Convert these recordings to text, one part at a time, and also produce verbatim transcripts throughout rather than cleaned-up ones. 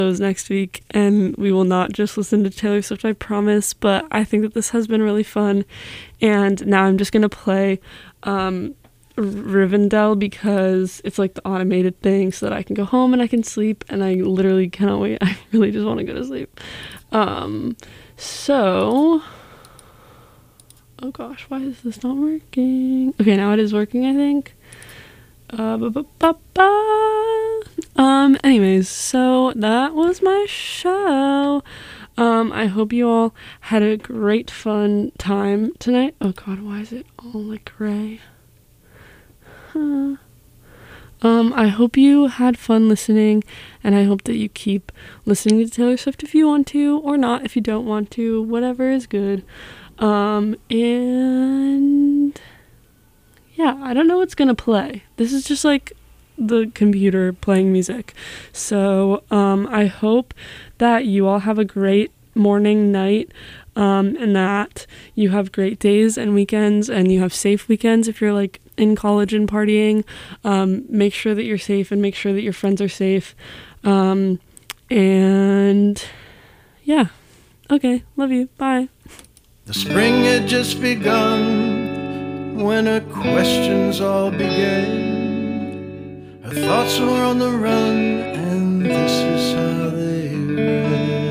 those next week, and we will not just listen to Taylor Swift, I promise. But I think that this has been really fun, and now I'm just gonna play um Rivendell because it's like the automated thing, so that I can go home and I can sleep, and I literally cannot wait. I really just want to go to sleep. Um so oh gosh, why is this not working? Okay, now it is working, I think. Uh, ba, ba, ba, ba. Um, anyways, so that was my show. Um, I hope you all had a great fun time tonight. Oh god, why is it all like gray? Huh. Um, I hope you had fun listening, and I hope that you keep listening to Taylor Swift if you want to, or not if you don't want to, whatever is good. Um, and yeah, I don't know what's gonna play. This is just like the computer playing music. So um, I hope that you all have a great morning, night, um, and that you have great days and weekends, and you have safe weekends if you're like in college and partying. Um, make sure that you're safe, and make sure that your friends are safe. Um, and yeah, okay, love you, bye. The spring had just begun when her questions all began. Her thoughts were on the run, and this is how they ran.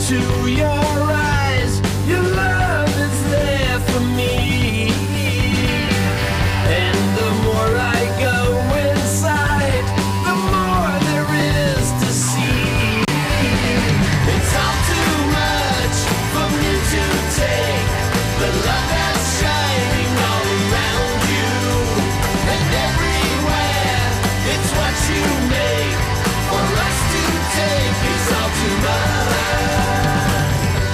into your eyes. Your love is there for me. And the more I go inside, the more there is to see. It's all too much for me to take. The love that's shining all around you and everywhere. It's what you make for us to take. It's all too much.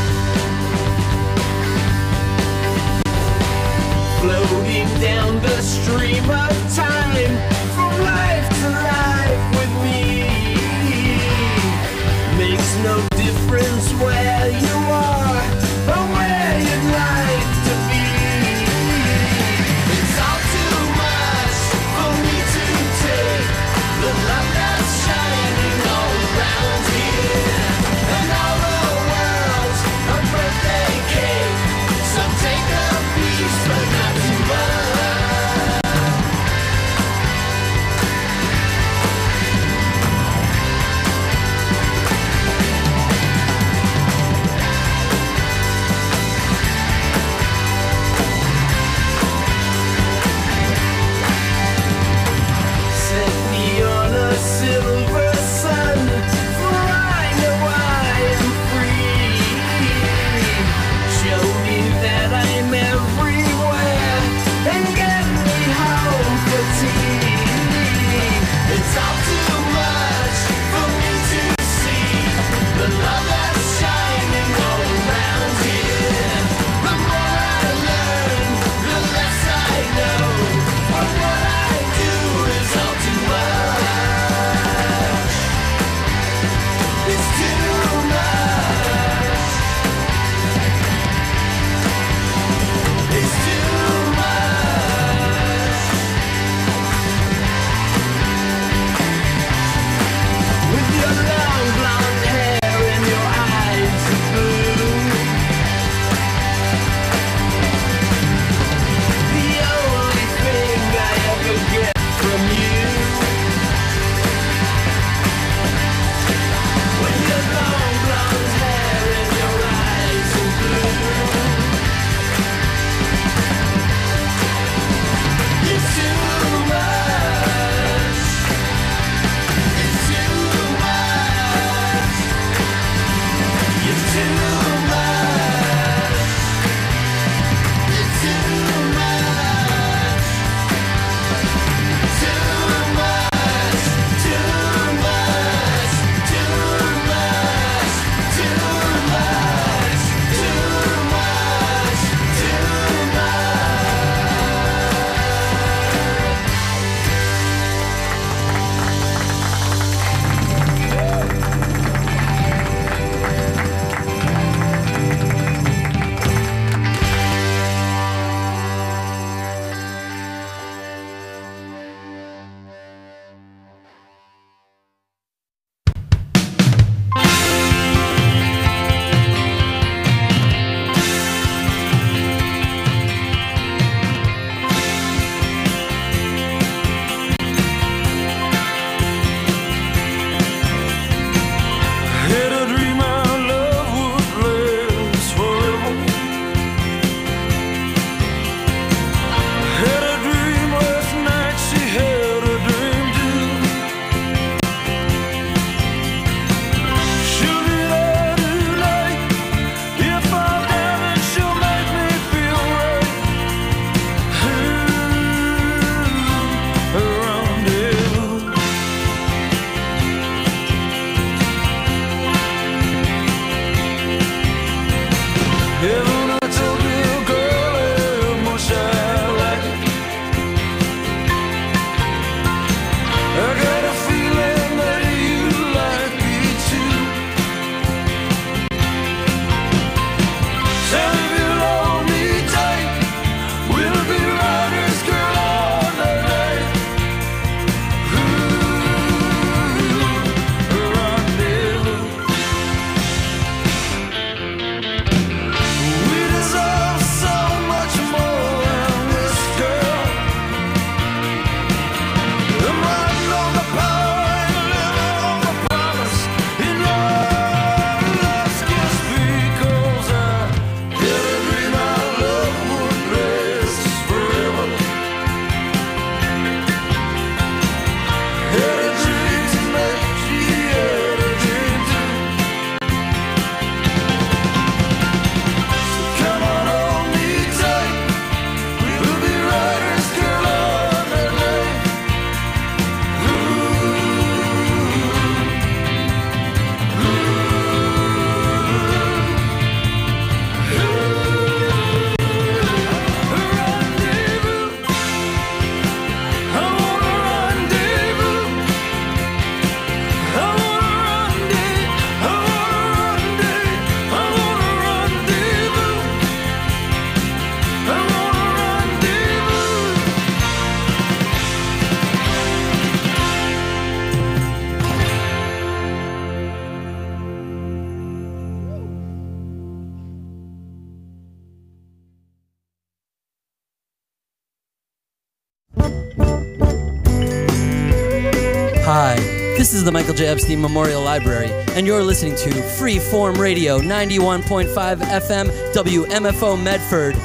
Hi, this is the Michael J. Epstein Memorial Library, and you're listening to Freeform Radio ninety-one point five F M W M F O Medford.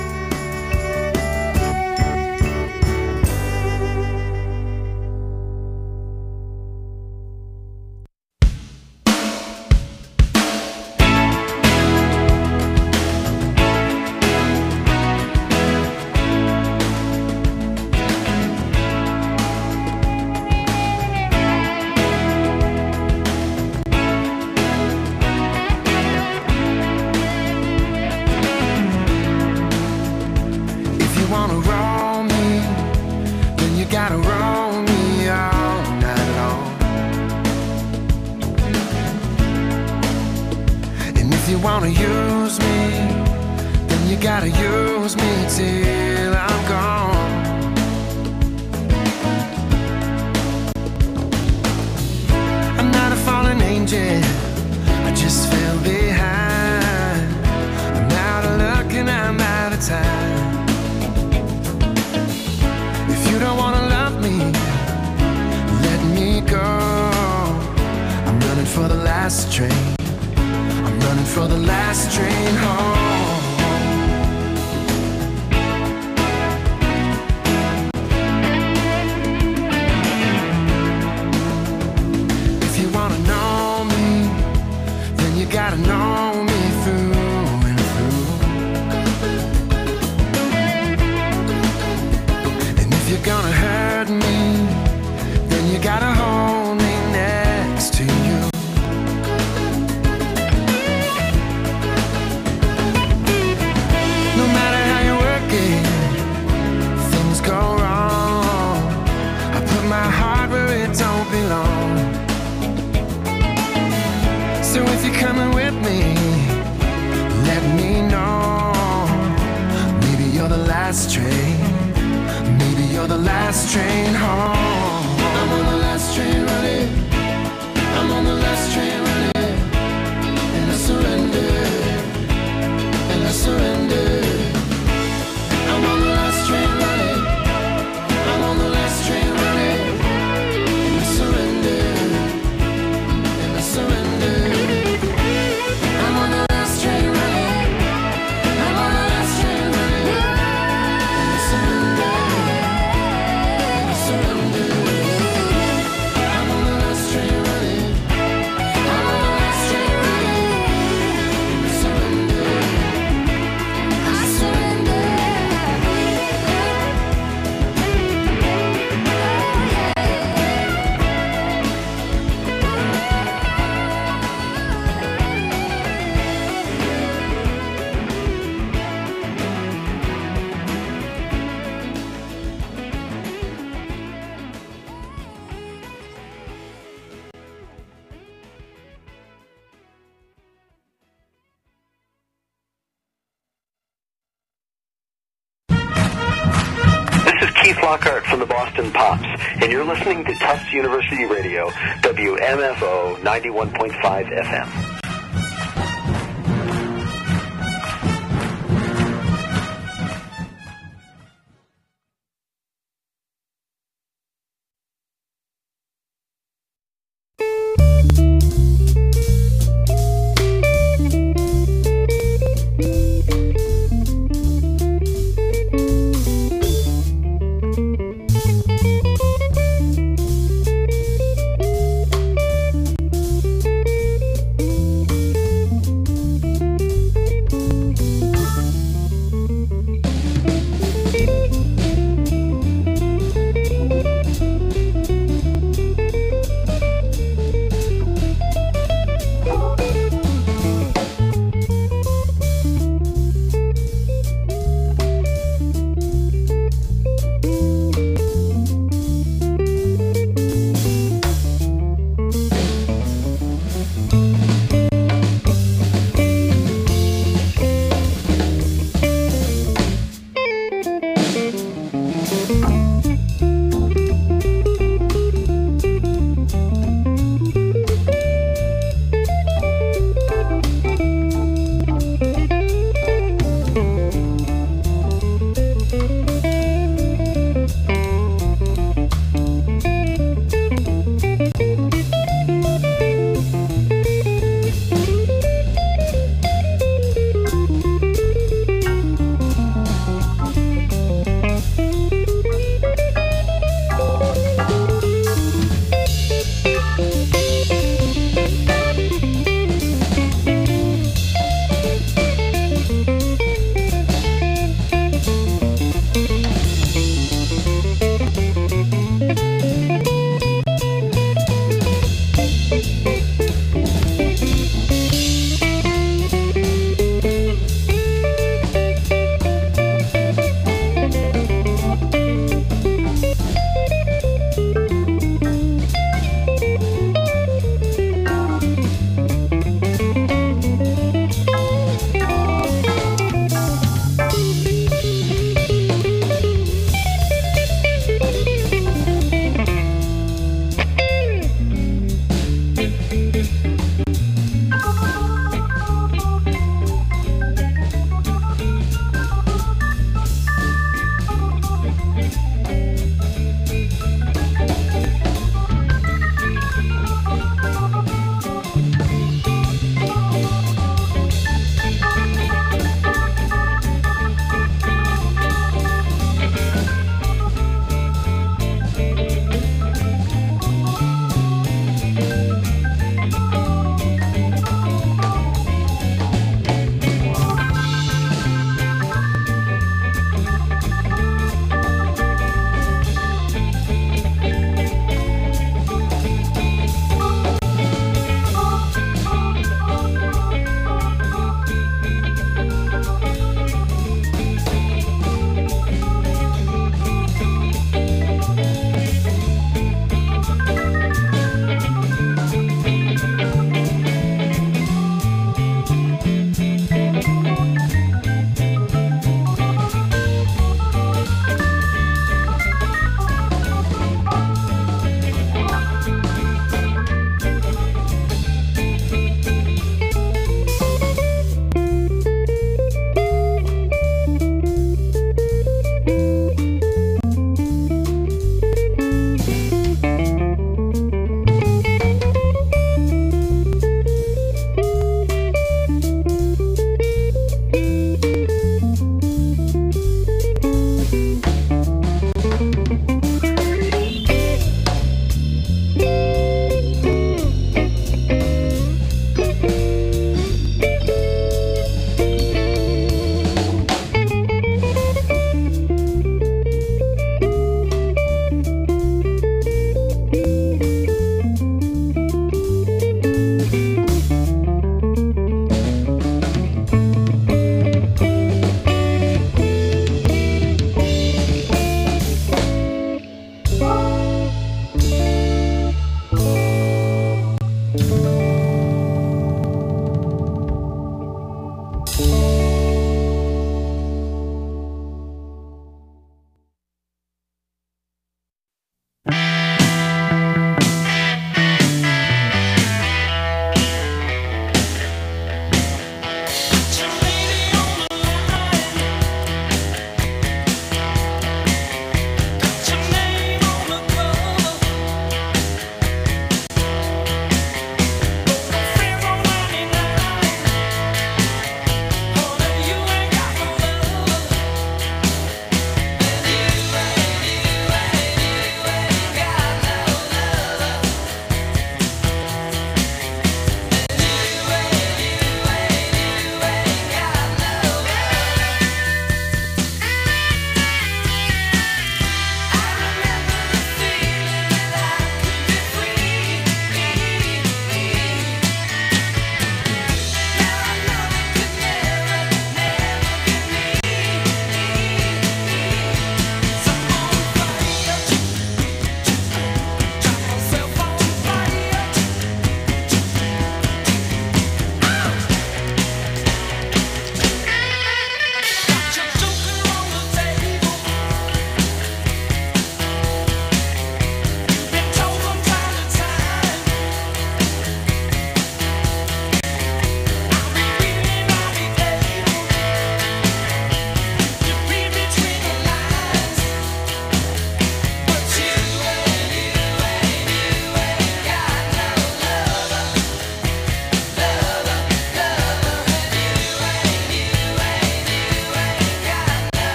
Lockhart from the Boston Pops, and you're listening to Tufts University Radio, W M F O ninety-one point five F M.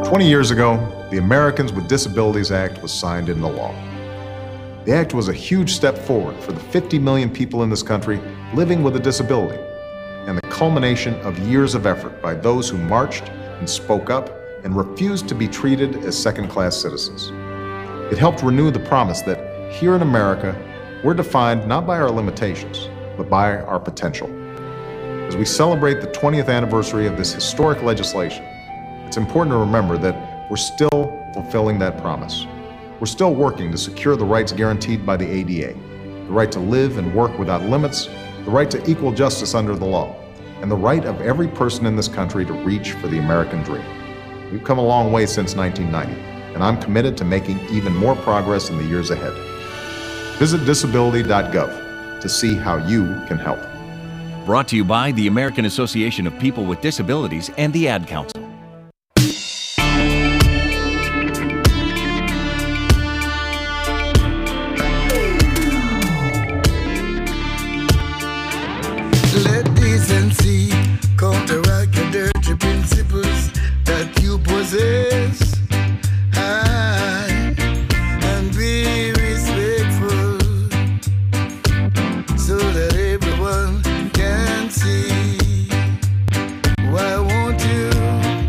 twenty years ago, the Americans with Disabilities Act was signed into law. The act was a huge step forward for the fifty million people in this country living with a disability, and the culmination of years of effort by those who marched and spoke up and refused to be treated as second-class citizens. It helped renew the promise that here in America, we're defined not by our limitations, but by our potential. As we celebrate the twentieth anniversary of this historic legislation, it's important to remember that we're still fulfilling that promise. We're still working to secure the rights guaranteed by the A D A, the right to live and work without limits, the right to equal justice under the law, and the right of every person in this country to reach for the American dream. We've come a long way since nineteen ninety, and I'm committed to making even more progress in the years ahead. Visit disability dot gov to see how you can help. Brought to you by the American Association of People with Disabilities and the Ad Council. Let decency counteract your dirty principles that you possess. Aye, and be respectful so that everyone can see. Why won't you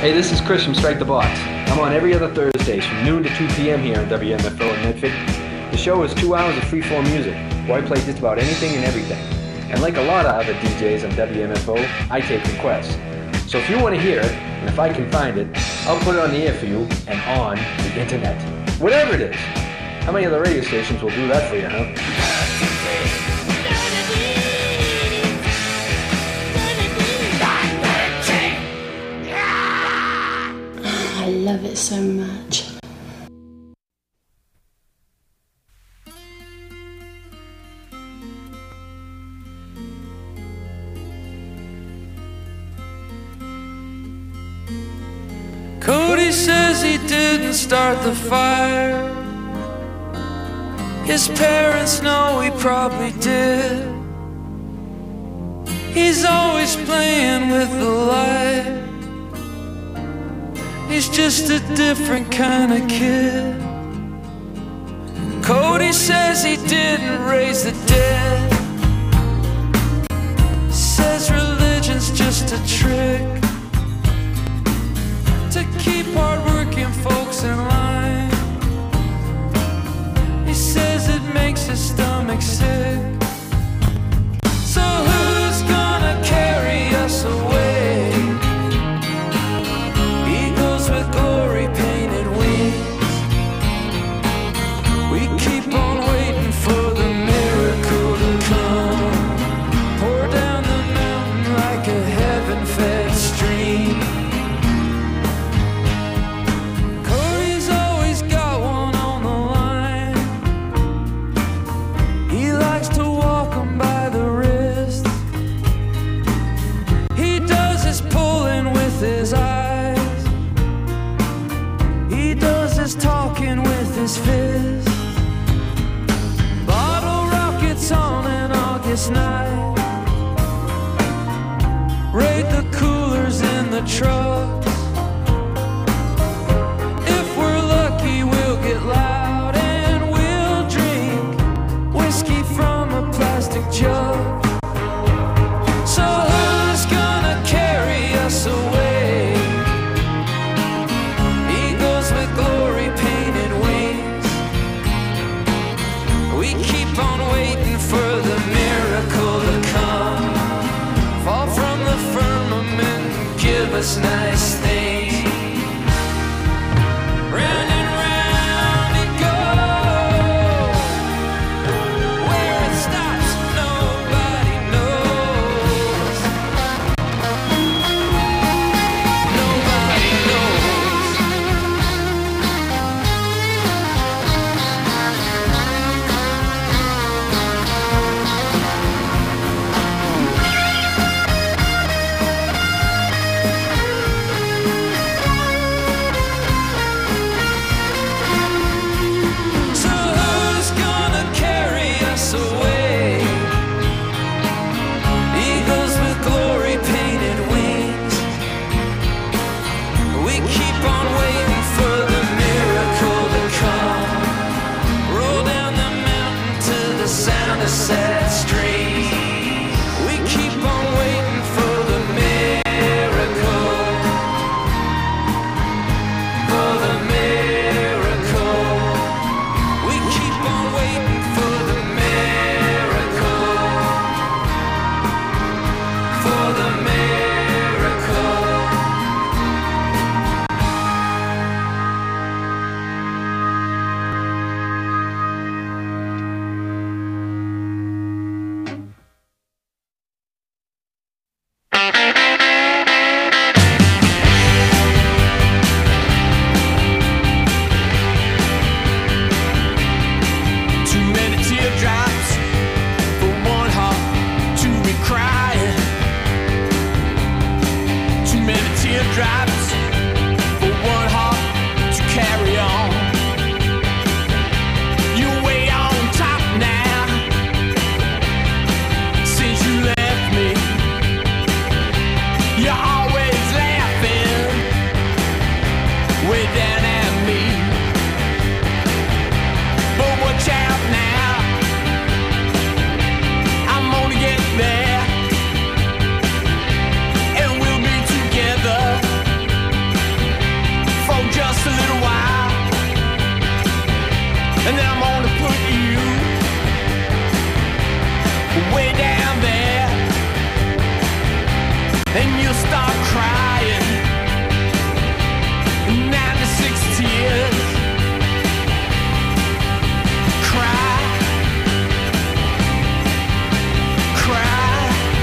Hey, this is Chris from Strike the Box. I'm on every other Thursdays from noon to two p.m. here on W M F O in Medford. The show is two hours of free-form music, where I play just about anything and everything. And like a lot of other D Js on W M F O, I take requests. So if you want to hear it, and if I can find it, I'll put it on the air for you and on the internet. Whatever it is. How many other radio stations will do that for you, huh? I love it so much. Cody says he didn't start the fire. His parents know he probably did. He's always playing with the light. He's just a different kind of kid. Cody says he didn't raise the dead. Says religion's just a trick to keep hard-working folks in line. He says it makes his stomach sick. So who's gonna carry us away? Eagles with glory painted wings. We keep on waiting for the miracle to come. Pour down the mountain like a heaven-fed stream. Talking with his fist. Bottle rockets on an August night. Raid the coolers in the trucks. If we're lucky, we'll get loud and we'll drink whiskey from a plastic jug. So who's gonna carry us away? Glory painted wings. We keep on waiting for the miracle to come. Fall from the firmament and give us nice things. Round and round it goes. Where it stops, nobody knows. Nobody knows. Sad street. We keep on waiting for the miracle, for the miracle. We keep on waiting for the miracle, for the miracle. and you'll start crying. ninety-six tears. Cry. Cry.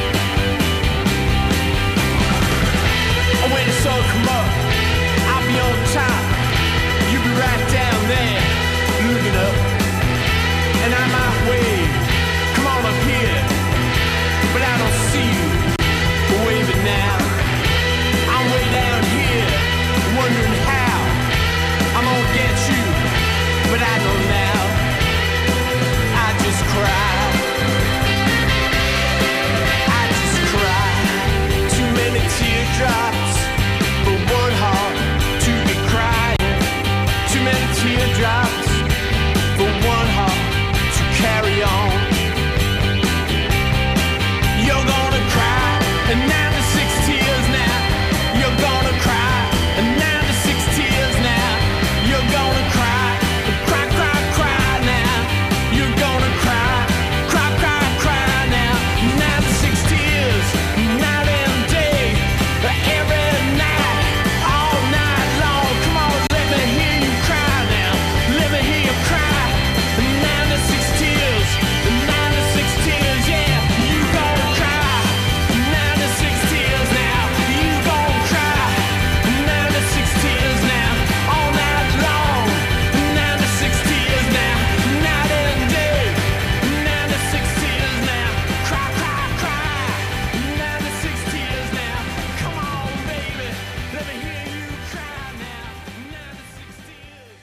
When it's all come up, I'll be on top. You'll be right down there, looking up. And I might wave, come on up here, but I don't see you waving now. I'm way down here, wondering how I'm gonna get you, but I know now. I just cry. I just cry. Too many teardrops for one heart to be crying. Too many teardrops for one heart to carry on. You're gonna cry, and ninety-six tears now. You're gonna cry, and ninety-six tears now. You're gonna cry, cry, cry, cry now. You're gonna cry, cry, cry, cry now. ninety-six tears, night and day, every night, all night long. Come on, let me hear you cry now. Let me hear you cry. ninety-six tears, ninety-six tears, yeah. You gonna cry, ninety-six tears now. You gonna cry, ninety-six tears now. All night long, ninety-six tears now. Night and day, ninety-six tears now. Cry, cry, cry, ninety-six tears now. Come on, baby, let me hear you cry now. ninety-six tears.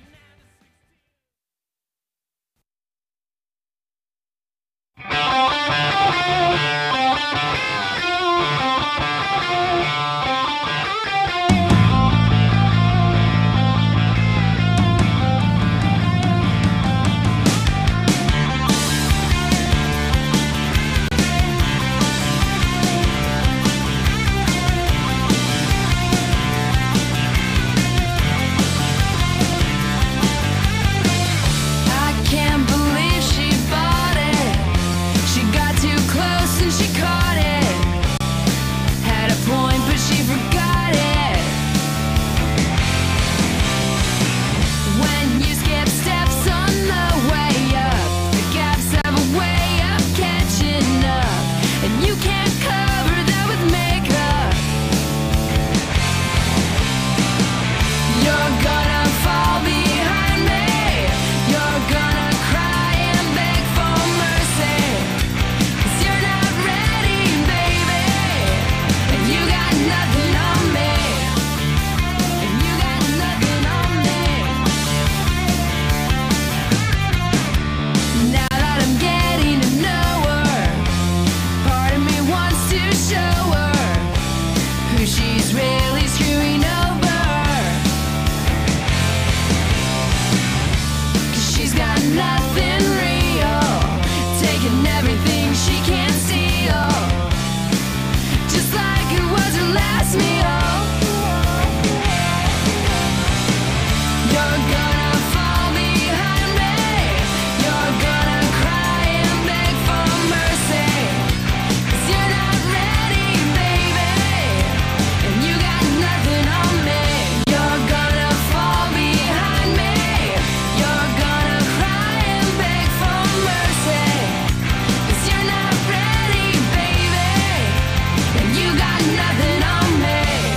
I can't believe she bought it. She got too close and she caught it. Had a point, but she forgot it. When you skip steps on the way up, the gaps have a way of catching up, and you can't cover that with makeup. You're gonna fall behind me. You're gonna cry and beg for mercy, 'cause you're not ready, baby. And you got nothing on me. And you got nothing on me. Now that I'm getting to know her, part of me wants to show her who she's really screwing over. 'Cause she's got nothing real, taking everything she can't steal, just like it was her last meal. You're gonna fall behind me. You're gonna cry and beg for mercy, 'cause you're not ready, baby. And you got nothing on me. You're gonna fall behind me. You're gonna cry and beg for mercy, 'cause you're not ready, baby. And you got nothing on me.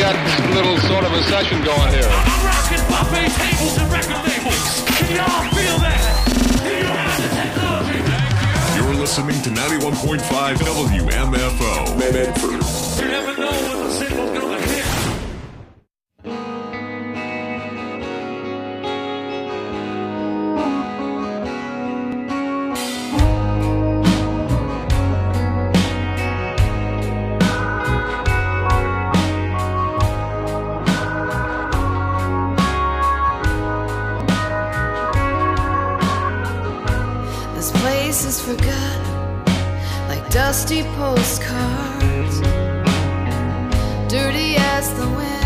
got a little sort of a session going here. I'm rocking buffet tables and record labels. Can y'all feel that? Do you have the technology? You're listening to ninety-one point five W M F O. Medford. You never know when the single's gonna hit. This place is forgotten, like dusty postcards, dirty as the wind.